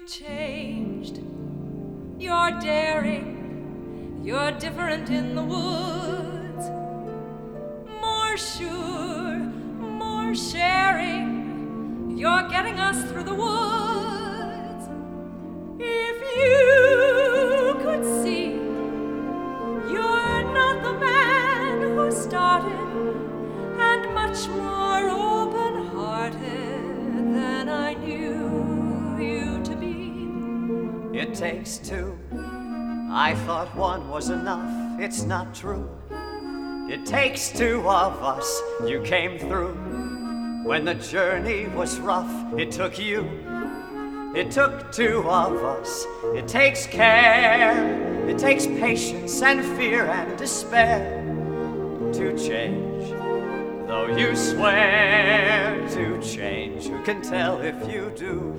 You've changed. You're daring. You're different in the woods. More sure, more sharing. You're getting us through the woods. If you could see, you're not the man who started, and much more open-hearted than I knew you to be. It takes two. I thought one was enough. It's not true. It takes two of us. You came through. When the journey was rough, it took you. It took two of us. It takes care. It takes patience and fear and despair to change. Though you swear to change, who can tell if you do?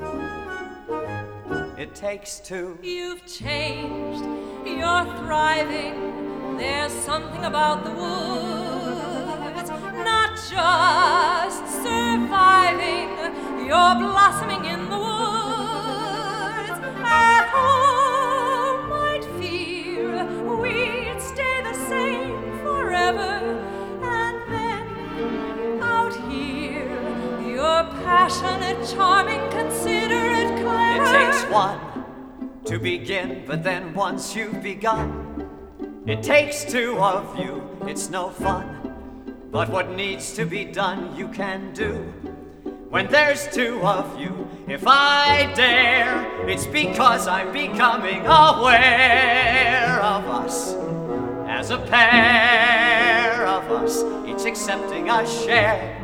It takes two. You've changed. You're thriving. There's something about the woods. Not just surviving. You're blossoming in the woods. At home, I'd fear we'd stay the same forever. And then, out here, you're passionate, charming, considerate, clever. It takes one to begin, but then once you've begun, it takes two of you. It's no fun, but what needs to be done you can do. When there's two of you, if I dare, it's because I'm becoming aware of us as a pair of us, each accepting a share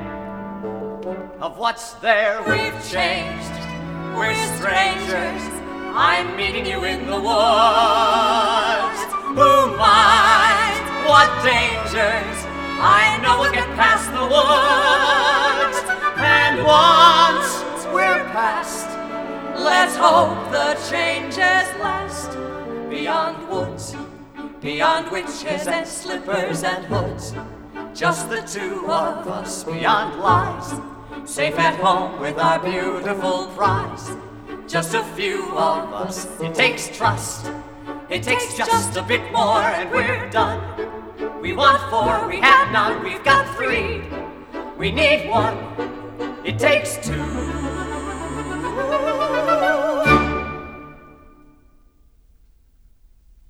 of what's there. We've changed. We're strangers. I'm meeting you in the woods. Who minds what dangers? I know we'll get past the woods. And once we're past, let's hope the changes last. Beyond woods, beyond witches and slippers and hoods, just the two of us beyond lies, safe at home with our beautiful prize. Just a few of us. It takes trust. It takes just a bit more and we're done. We want four, we have none, we've got three. We need one. It takes two.